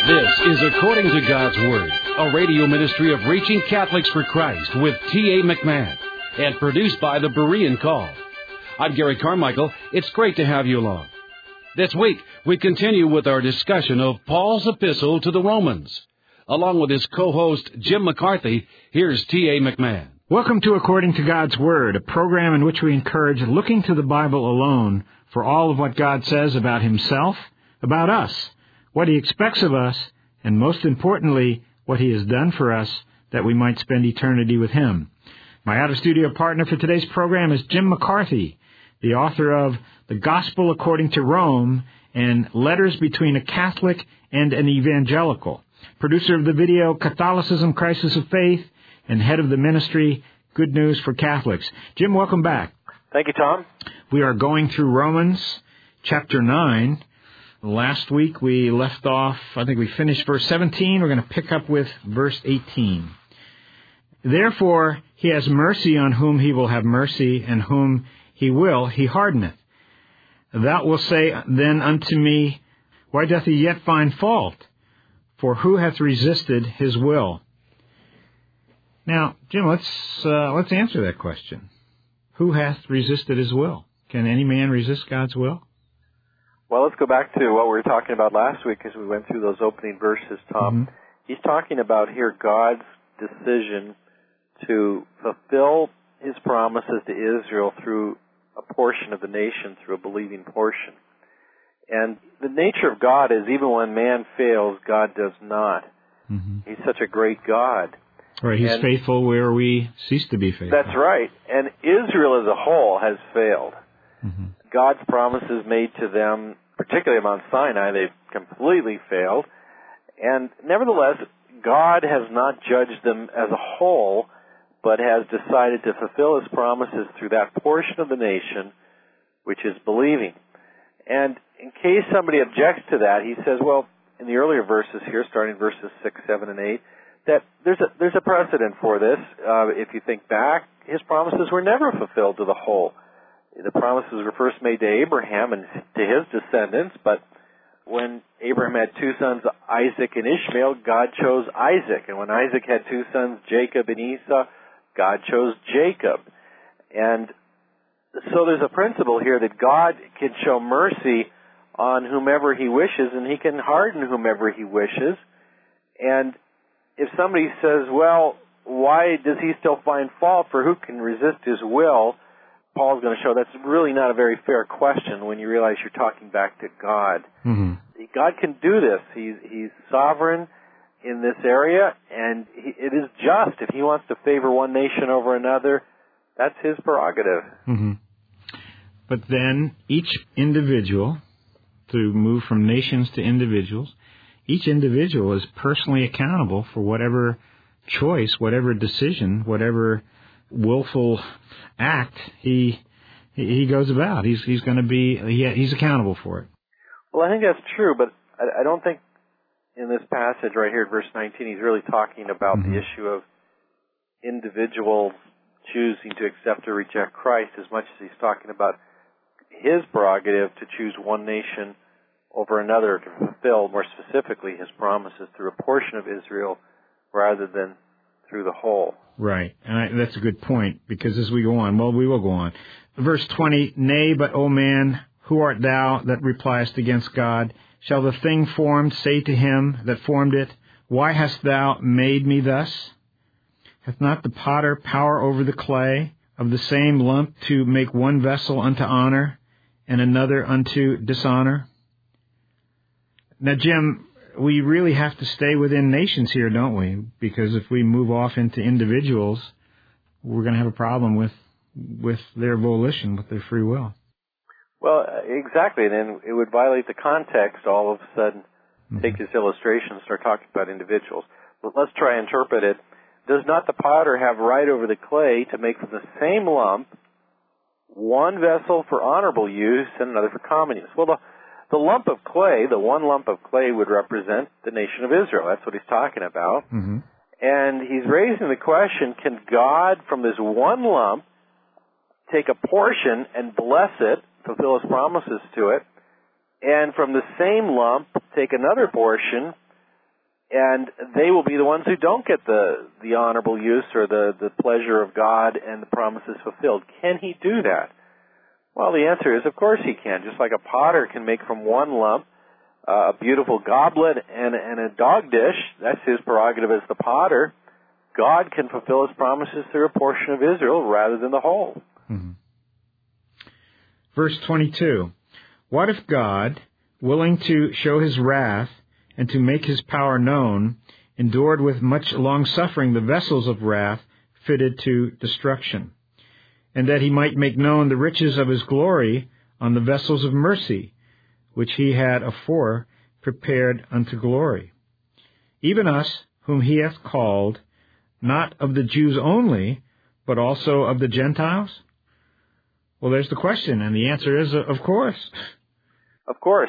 This is According to God's Word, a radio ministry of reaching Catholics for Christ with T.A. McMahon, and produced by the Berean Call. I'm Gary Carmichael. It's great to have you along. This week, we continue with our discussion of Paul's epistle to the Romans. Along with his co-host, Jim McCarthy, here's T.A. McMahon. Welcome to According to God's Word, a program in which we encourage looking to the Bible alone for all of what God says about Himself, about us, what He expects of us, and most importantly, what He has done for us that we might spend eternity with Him. My out-of-studio partner for today's program is Jim McCarthy, the author of The Gospel According to Rome and Letters Between a Catholic and an Evangelical, producer of the video Catholicism, Crisis of Faith, and head of the ministry Good News for Catholics. Jim, welcome back. Thank you, Tom. We are going through Romans chapter 9. Last week we left off, I think we finished verse 17. We're going to pick up with verse 18. Therefore he has mercy on whom he will have mercy, and whom he will, he hardeneth. Thou wilt say then unto me, why doth he yet find fault? For who hath resisted his will? Now, Jim, let's answer that question. Who hath resisted his will? Can any man resist God's will? Well, let's go back to what we were talking about last week as we went through those opening verses, Tom. Mm-hmm. He's talking about here God's decision to fulfill His promises to Israel through a portion of the nation, through a believing portion. And the nature of God is even when man fails, God does not. Mm-hmm. He's such a great God. Right, He's faithful where we cease to be faithful. That's right. And Israel as a whole has failed. Mm-hmm. God's promises made to them, particularly at Mount Sinai, they've completely failed. And nevertheless, God has not judged them as a whole, but has decided to fulfill His promises through that portion of the nation which is believing. And in case somebody objects to that, he says, well, in the earlier verses here, starting verses 6, 7, and 8, that there's a precedent for this. If you think back, His promises were never fulfilled to the whole. The promises were first made to Abraham and to his descendants, but when Abraham had two sons, Isaac and Ishmael, God chose Isaac. And when Isaac had two sons, Jacob and Esau, God chose Jacob. And so there's a principle here that God can show mercy on whomever He wishes, and He can harden whomever He wishes. And if somebody says, well, why does He still find fault, for who can resist His will? Paul's going to show that's really not a very fair question when you realize you're talking back to God. Mm-hmm. God can do this. He's sovereign in this area, and it is just. If He wants to favor one nation over another, that's His prerogative. Mm-hmm. But then each individual, to move from nations to individuals, each individual is personally accountable for whatever choice, whatever decision, whatever willful act he goes about. He's going to be he's accountable for it. Well, I think that's true, but I don't think in this passage right here at verse 19 he's really talking about Mm-hmm. the issue of individuals choosing to accept or reject Christ as much as he's talking about His prerogative to choose one nation over another to fulfill, more specifically, His promises through a portion of Israel rather than through the whole. Right, and that's a good point, because as we go on, well, we will go on. Verse 20, Nay, but, O man, who art thou that repliest against God? Shall the thing formed say to him that formed it, Why hast thou made me thus? Hath not the potter power over the clay of the same lump to make one vessel unto honor and another unto dishonor? Now, Jim, we really have to stay within nations here, don't we? Because if we move off into individuals, we're going to have a problem with their volition, with their free will. Well, exactly. Then it would violate the context all of a sudden. Mm-hmm. Take this illustration and start talking about individuals. But let's try and interpret it. Does not the potter have right over the clay to make from the same lump one vessel for honorable use and another for common use? Well, the lump of clay, the one lump of clay would represent the nation of Israel. That's what he's talking about. Mm-hmm. And he's raising the question, can God from this one lump take a portion and bless it, fulfill His promises to it, and from the same lump take another portion and they will be the ones who don't get the honorable use or the pleasure of God and the promises fulfilled. Can he do that? Well, the answer is, of course he can. Just like a potter can make from one lump a beautiful goblet and a dog dish, that's his prerogative as the potter. God can fulfill his promises through a portion of Israel rather than the whole. Mm-hmm. Verse 22, what if God, willing to show his wrath and to make his power known, endured with much long-suffering the vessels of wrath fitted to destruction, and that he might make known the riches of his glory on the vessels of mercy, which he had afore prepared unto glory? Even us, whom he hath called, not of the Jews only, but also of the Gentiles? Well, there's the question, and the answer is, of course. Of course.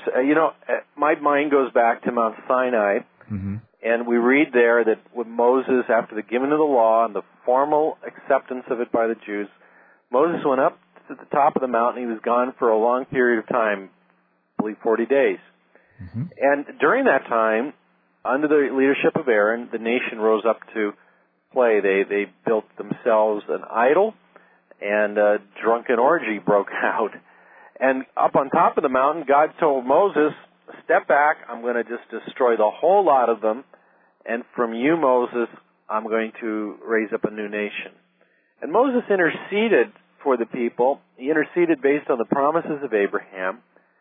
My mind goes back to Mount Sinai, mm-hmm. and we read there that with Moses, after the giving of the law and the formal acceptance of it by the Jews, Moses went up to the top of the mountain. He was gone for a long period of time, I believe 40 days. Mm-hmm. And during that time, under the leadership of Aaron, the nation rose up to play. They built themselves an idol, and a drunken orgy broke out. And up on top of the mountain, God told Moses, step back, I'm going to just destroy the whole lot of them, and from you, Moses, I'm going to raise up a new nation. And Moses interceded for the people. He interceded based on the promises of Abraham,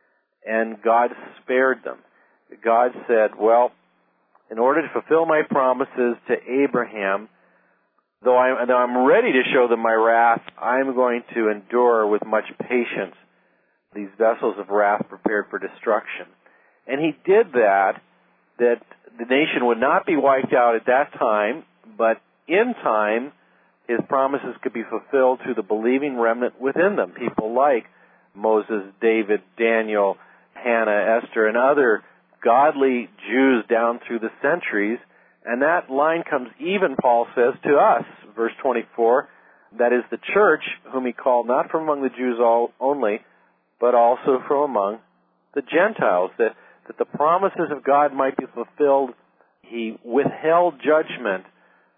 and God spared them. God said, well, in order to fulfill my promises to Abraham, though I'm ready to show them my wrath, I'm going to endure with much patience these vessels of wrath prepared for destruction. And he did that the nation would not be wiped out at that time, but in time, his promises could be fulfilled through the believing remnant within them, people like Moses, David, Daniel, Hannah, Esther, and other godly Jews down through the centuries. And that line comes even, Paul says, to us, verse 24, that is the church, whom he called not from among the Jews only, but also from among the Gentiles, that the promises of God might be fulfilled. He withheld judgment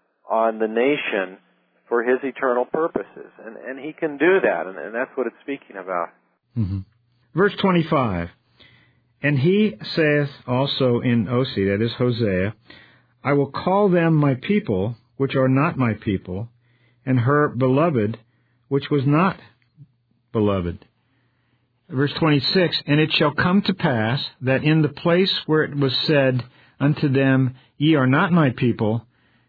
on the nation for his eternal purposes. And he can do that, and that's what it's speaking about. Mm-hmm. Verse 25, and he saith also in Osee, that is Hosea, I will call them my people, which are not my people, and her beloved, which was not beloved. Verse 26, and it shall come to pass that in the place where it was said unto them, ye are not my people,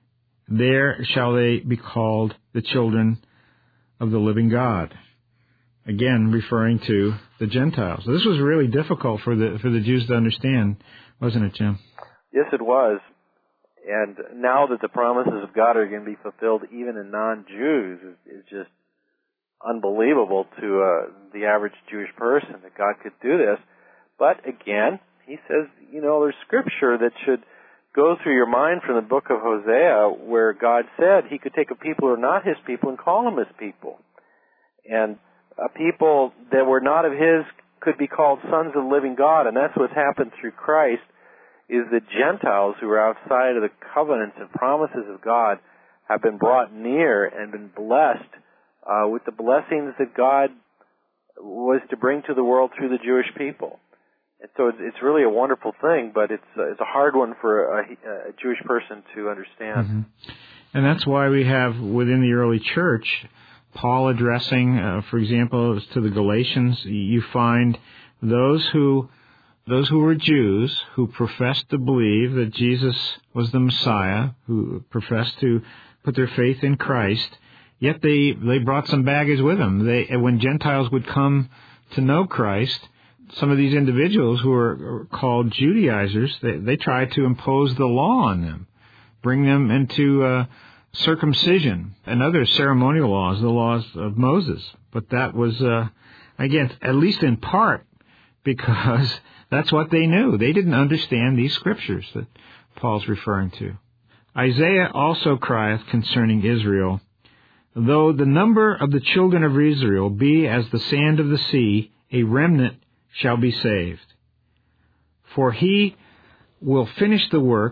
there shall they be called the children of the living God. Again, referring to the Gentiles. This was really difficult for the Jews to understand, wasn't it, Jim? Yes, it was. And now that the promises of God are going to be fulfilled even in non-Jews is just unbelievable to the average Jewish person that God could do this. But again, he says, there's scripture that should go through your mind from the book of Hosea where God said he could take a people who are not his people and call them his people. And a people that were not of his could be called sons of the living God, and that's what's happened through Christ, is the Gentiles who are outside of the covenants and promises of God have been brought near and been blessed with the blessings that God was to bring to the world through the Jewish people. And so it's really a wonderful thing, but it's a hard one for a Jewish person to understand. Mm-hmm. And that's why we have within the early church Paul addressing, for example, to the Galatians. You find those who were Jews who professed to believe that Jesus was the Messiah, who professed to put their faith in Christ, yet they brought some baggage with them. When Gentiles would come to know Christ, some of these individuals who are called Judaizers, they tried to impose the law on them, bring them into circumcision and other ceremonial laws, the laws of Moses. But that was, again, at least in part, because that's what they knew. They didn't understand these scriptures that Paul's referring to. Isaiah also crieth concerning Israel, though the number of the children of Israel be as the sand of the sea, a remnant shall be saved. For he will finish the work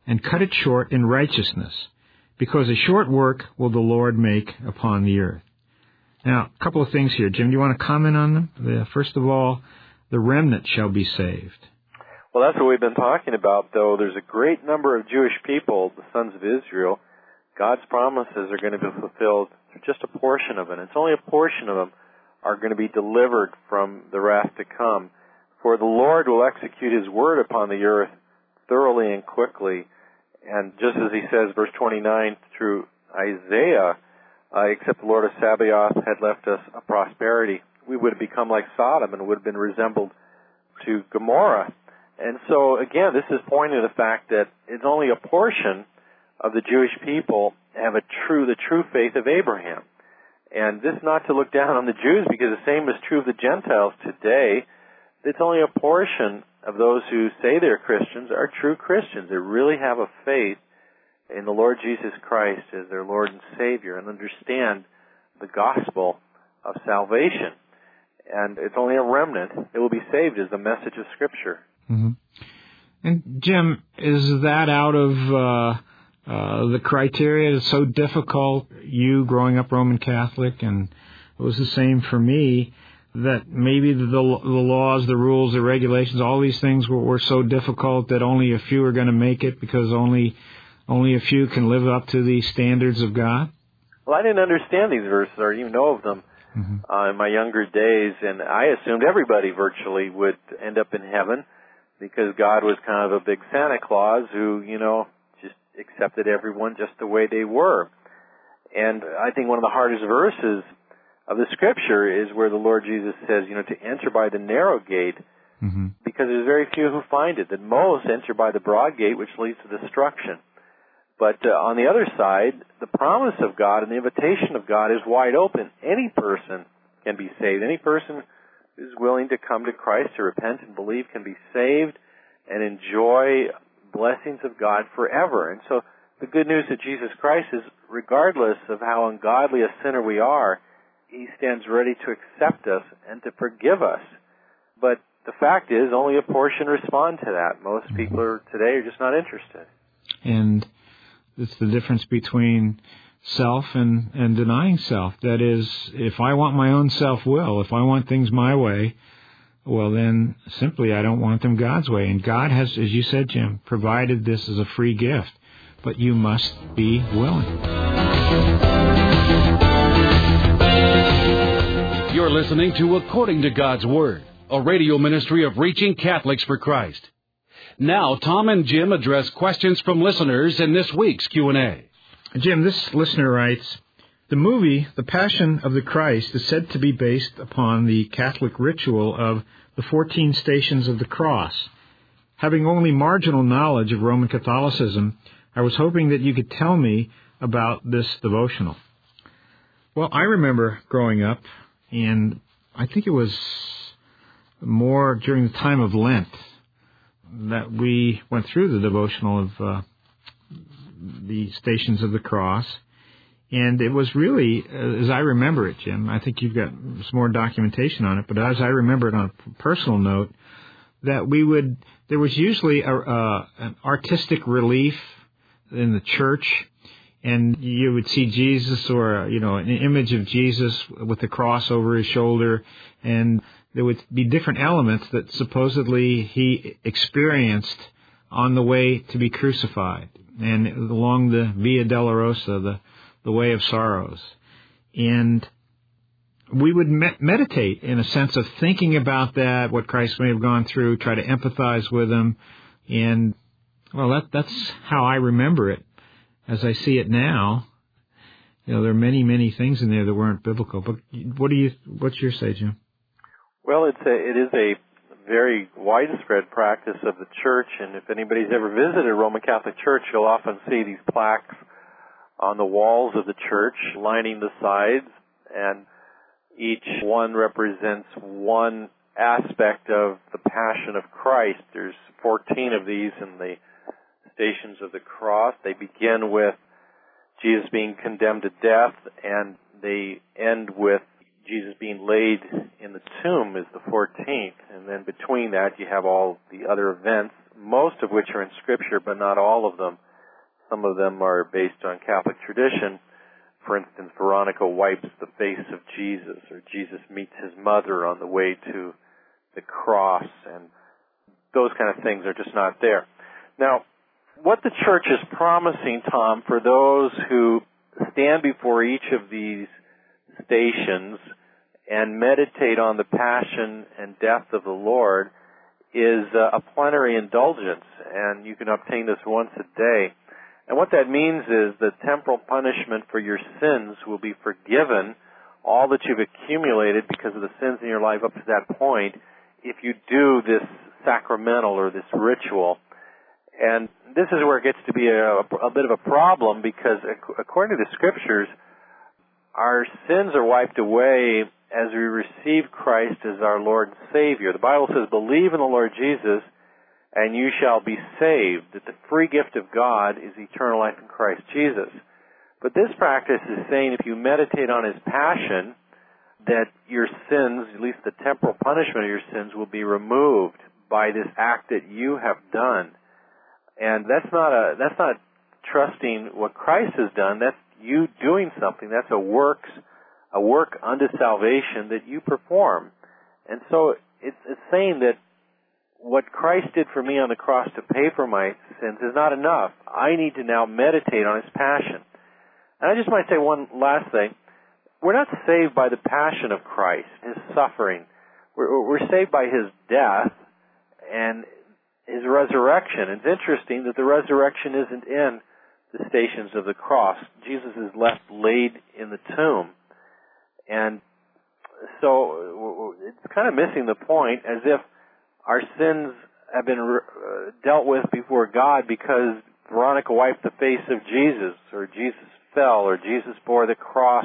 and cut it short in righteousness, because a short work will the Lord make upon the earth. Now, a couple of things here. Jim, do you want to comment on them? First of all, the remnant shall be saved. Well, that's what we've been talking about, though. There's a great number of Jewish people, the sons of Israel. God's promises are going to be fulfilled through just a portion of it. It's only a portion of them are going to be delivered from the wrath to come. For the Lord will execute His word upon the earth thoroughly and quickly. And just as He says, verse 29 through Isaiah, except the Lord of Sabaoth had left us a prosperity, we would have become like Sodom and would have been resembled to Gomorrah. And so, again, this is pointing to the fact that it's only a portion of the Jewish people have the true faith of Abraham. And this is not to look down on the Jews, because the same is true of the Gentiles today. It's only a portion of those who say they're Christians are true Christians. They really have a faith in the Lord Jesus Christ as their Lord and Savior and understand the gospel of salvation. And it's only a remnant that will be saved as the message of Scripture. Mm-hmm. And Jim, is that out of the criteria? It's so difficult, you growing up Roman Catholic, and it was the same for me, that maybe the laws, the rules, the regulations, all these things were so difficult that only a few are going to make it, because only a few can live up to the standards of God? Well, I didn't understand these verses or even know of them in my younger days, and I assumed everybody virtually would end up in heaven, because God was kind of a big Santa Claus who, just accepted everyone just the way they were. And I think one of the hardest verses of the Scripture is where the Lord Jesus says, to enter by the narrow gate, because there's very few who find it, that most enter by the broad gate, which leads to destruction. But on the other side, the promise of God and the invitation of God is wide open. Any person can be saved. Any person who's willing to come to Christ, to repent and believe, can be saved and enjoy blessings of God forever. And so the good news of Jesus Christ is, regardless of how ungodly a sinner we are, He stands ready to accept us and to forgive us. But the fact is, only a portion respond to that. Most people today are just not interested. And it's the difference between self and denying self. That is, if I want my own self-will, if I want things my way, well, then simply I don't want them God's way. And God has, as you said, Jim, provided this as a free gift. But you must be willing. You're listening to According to God's Word, a radio ministry of Reaching Catholics for Christ. Now, Tom and Jim address questions from listeners in this week's Q&A. Jim, this listener writes, the movie The Passion of the Christ is said to be based upon the Catholic ritual of the 14 Stations of the Cross. Having only marginal knowledge of Roman Catholicism, I was hoping that you could tell me about this devotional. Well, I remember growing up, and I think it was more during the time of Lent that we went through the devotional of the Stations of the Cross. And it was really, as I remember it, Jim, I think you've got some more documentation on it, but as I remember it on a personal note, that there was usually an artistic relief in the church, and you would see Jesus or, an image of Jesus with the cross over his shoulder, and there would be different elements that supposedly he experienced on the way to be crucified and along the Via Dolorosa, the way of sorrows. And we would meditate in a sense of thinking about that, what Christ may have gone through, try to empathize with him. And, well, that's how I remember it. As I see it now, there are many, many things in there that weren't biblical. But what's your say, Jim? Well, it is a very widespread practice of the church, and if anybody's ever visited a Roman Catholic church, you'll often see these plaques on the walls of the church lining the sides, and each one represents one aspect of the Passion of Christ. There's 14 of these in the Stations of the Cross. They begin with Jesus being condemned to death, and they end with Jesus being laid in the tomb is the 14th. And then between that, you have all the other events most of which are in Scripture, but not all of them. Some of them are based on Catholic tradition. For instance, Veronica wipes the face of Jesus, or Jesus meets his mother on the way to the cross, and those kind of things are just not there. Now, what the Church is promising, Tom, for those who stand before each of these stations and meditate on the passion and death of the Lord is a plenary indulgence, and you can obtain this once a day. And what that means is the temporal punishment for your sins will be forgiven, all that you've accumulated because of the sins in your life up to that point, if you do this sacramental or this ritual. And this is where it gets to be a bit of a problem, because according to the Scriptures, our sins are wiped away as we receive Christ as our Lord and Savior. The Bible says, believe in the Lord Jesus, and you shall be saved. That the free gift of God is eternal life in Christ Jesus. But this practice is saying if you meditate on His passion, that your sins, at least the temporal punishment of your sins, will be removed by this act that you have done. And that's not trusting what Christ has done. That's you doing something. That's a work unto salvation that you perform. And so it's saying that what Christ did for me on the cross to pay for my sins is not enough. I need to now meditate on His passion. And I just might say one last thing. We're not saved by the passion of Christ, His suffering. We're saved by His death and His resurrection. It's interesting that the resurrection isn't in the Stations of the Cross. Jesus is left laid in the tomb. And so it's kind of missing the point, as if our sins have been dealt with before God because Veronica wiped the face of Jesus, or Jesus fell, or Jesus bore the cross,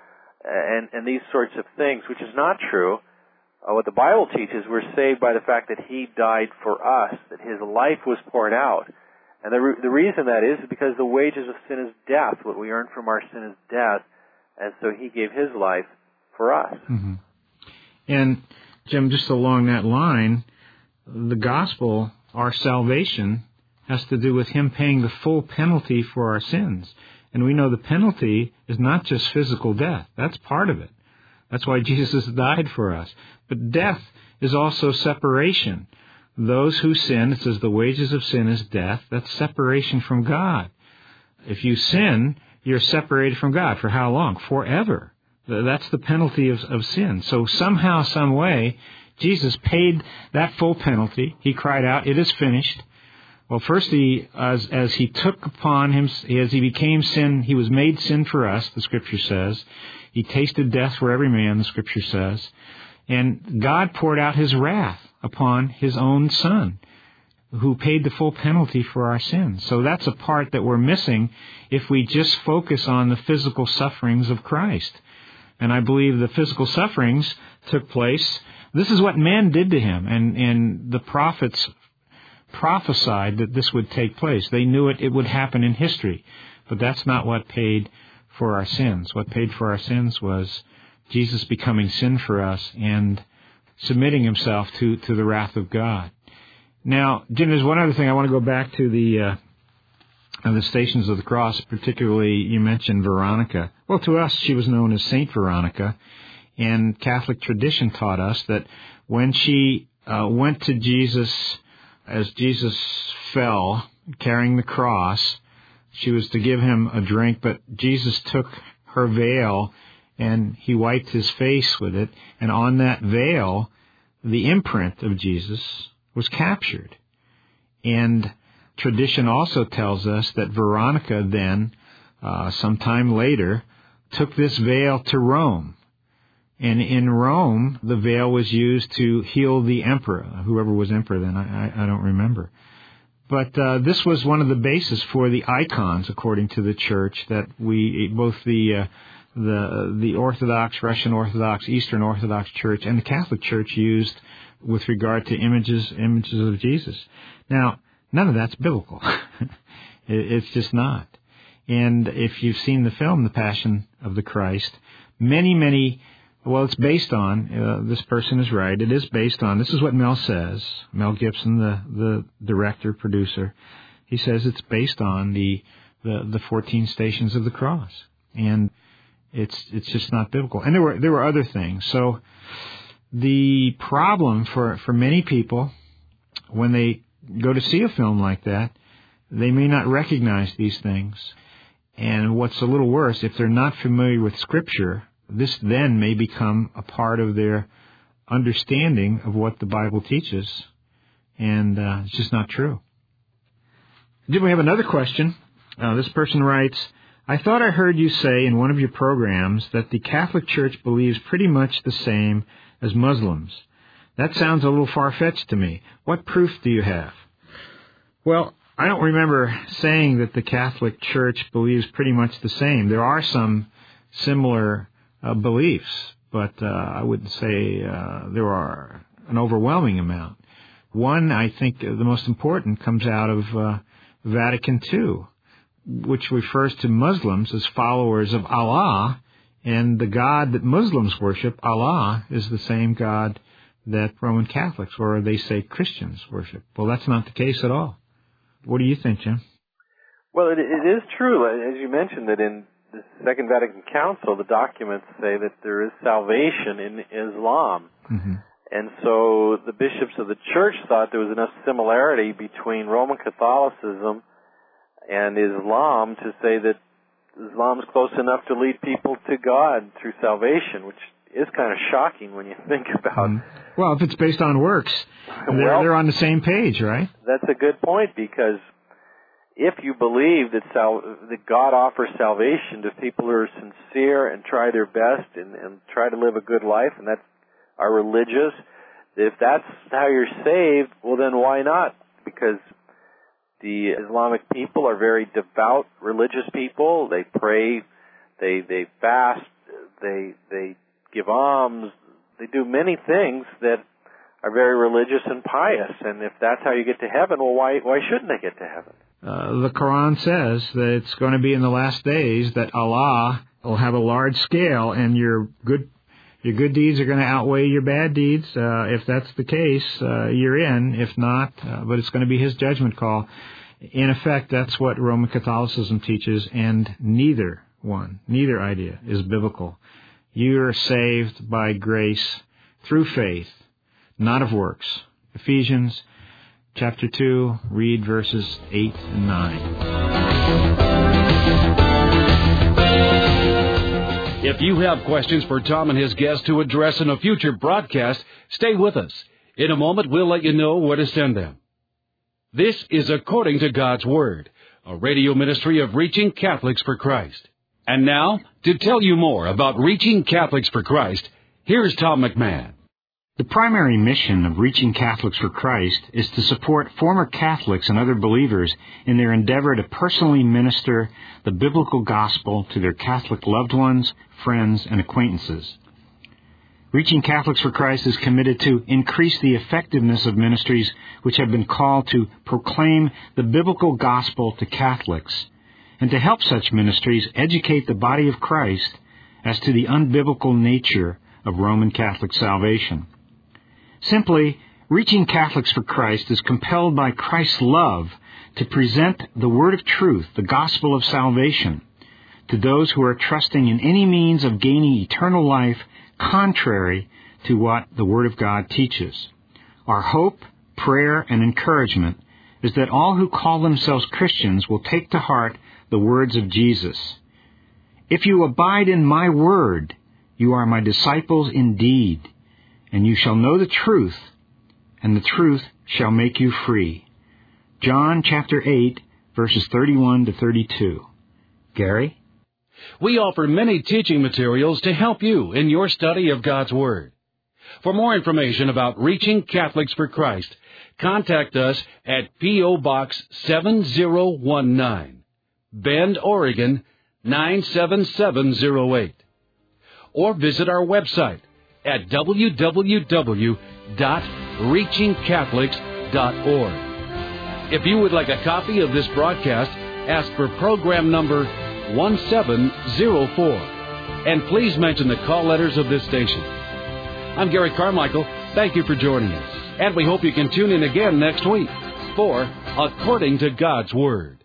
and these sorts of things, which is not true. What the Bible teaches, we're saved by the fact that He died for us, that His life was poured out. And the reason that is because the wages of sin is death. What we earn from our sin is death. And so He gave His life for us. Mm-hmm. And, Jim, just along that line, the gospel, our salvation, has to do with Him paying the full penalty for our sins. And we know the penalty is not just physical death. That's part of it. That's why Jesus died for us. But death is also separation. Those who sin, it says the wages of sin is death. That's separation from God. If you sin, you're separated from God. For how long? Forever. That's the penalty of sin. So somehow, some way, Jesus paid that full penalty. He cried out, "It is finished." Well, first, as He took upon Him, as He became sin, He was made sin for us, the Scripture says. He tasted death for every man, the Scripture says. And God poured out His wrath upon His own Son, who paid the full penalty for our sins. So that's a part that we're missing if we just focus on the physical sufferings of Christ. And I believe the physical sufferings took place. This is what man did to Him, and the prophets prophesied that this would take place. They knew it would happen in history, but that's not what paid for our sins. What paid for our sins was Jesus becoming sin for us and submitting Himself to the wrath of God. Now, Jim, there's one other thing. I want to go back to the Stations of the Cross, particularly you mentioned Veronica. Well, to us, she was known as Saint Veronica, and Catholic tradition taught us that when she went to Jesus, as Jesus fell, carrying the cross, she was to give Him a drink, but Jesus took her veil and He wiped His face with it, and on that veil, the imprint of Jesus was captured. And tradition also tells us that Veronica then, sometime later, took this veil to Rome. And in Rome, the veil was used to heal the emperor, whoever was emperor then, I don't remember. But this was one of the bases for the icons, according to the Church, that both the Orthodox, Russian Orthodox, Eastern Orthodox Church, and the Catholic Church used with regard to images of Jesus. Now, none of that's biblical. It's just not. And if you've seen the film, The Passion of the Christ, many Well, it's based on, this person is right, it is based on, this is what Mel says, Mel Gibson, the director, producer, he says it's based on the 14 stations of the cross. And it's just not biblical. And there were other things. So the problem for many people, when they go to see a film like that, they may not recognize these things. And what's a little worse, if they're not familiar with Scripture, this then may become a part of their understanding of what the Bible teaches, and it's just not true. Then we have another question. This person writes, I thought I heard you say in one of your programs that the Catholic Church believes pretty much the same as Muslims. That sounds a little far-fetched to me. What proof do you have? Well, I don't remember saying that the Catholic Church believes pretty much the same. There are some similar beliefs, but I would say there are an overwhelming amount. One, I think the most important, comes out of Vatican II, which refers to Muslims as followers of Allah, and the God that Muslims worship, Allah, is the same God that Roman Catholics, or they say Christians, worship. Well, that's not the case at all. What do you think, Jim? Well, it is true, as you mentioned, that in the Second Vatican Council, the documents say that there is salvation in Islam. Mm-hmm. And so the bishops of the church thought there was enough similarity between Roman Catholicism and Islam to say that Islam is close enough to lead people to God through salvation, which is kind of shocking when you think about it. Well, if it's based on works, they're on the same page, right? That's a good point, because if you believe that God offers salvation to people who are sincere and try their best and try to live a good life, and that are religious, if that's how you're saved, well then why not? Because the Islamic people are very devout, religious people. They pray, they fast, they give alms, they do many things that are very religious and pious. And if that's how you get to heaven, well, why shouldn't they get to heaven? The Quran says that it's going to be in the last days that Allah will have a large scale, and your good deeds are going to outweigh your bad deeds. If that's the case, you're in. If not, but it's going to be His judgment call. In effect, that's what Roman Catholicism teaches, and neither idea is biblical. You are saved by grace through faith, not of works. Ephesians chapter 2, read verses 8 and 9. If you have questions for Tom and his guests to address in a future broadcast, stay with us. In a moment, we'll let you know where to send them. This is According to God's Word, a radio ministry of Reaching Catholics for Christ. And now, to tell you more about Reaching Catholics for Christ, here's Tom McMahon. The primary mission of Reaching Catholics for Christ is to support former Catholics and other believers in their endeavor to personally minister the biblical gospel to their Catholic loved ones, friends, and acquaintances. Reaching Catholics for Christ is committed to increase the effectiveness of ministries which have been called to proclaim the biblical gospel to Catholics, and to help such ministries educate the body of Christ as to the unbiblical nature of Roman Catholic salvation. Simply, Reaching Catholics for Christ is compelled by Christ's love to present the word of truth, the gospel of salvation, to those who are trusting in any means of gaining eternal life contrary to what the Word of God teaches. Our hope, prayer, and encouragement is that all who call themselves Christians will take to heart the words of Jesus. If you abide in my word, you are my disciples indeed, and you shall know the truth, and the truth shall make you free. John chapter 8, verses 31 to 32. Gary? We offer many teaching materials to help you in your study of God's Word. For more information about Reaching Catholics for Christ, contact us at P.O. Box 7019, Bend, Oregon 97708. Or visit our website at www.reachingcatholics.org. If you would like a copy of this broadcast, ask for program number 1704. And please mention the call letters of this station. I'm Gary Carmichael. Thank you for joining us. And we hope you can tune in again next week for According to God's Word.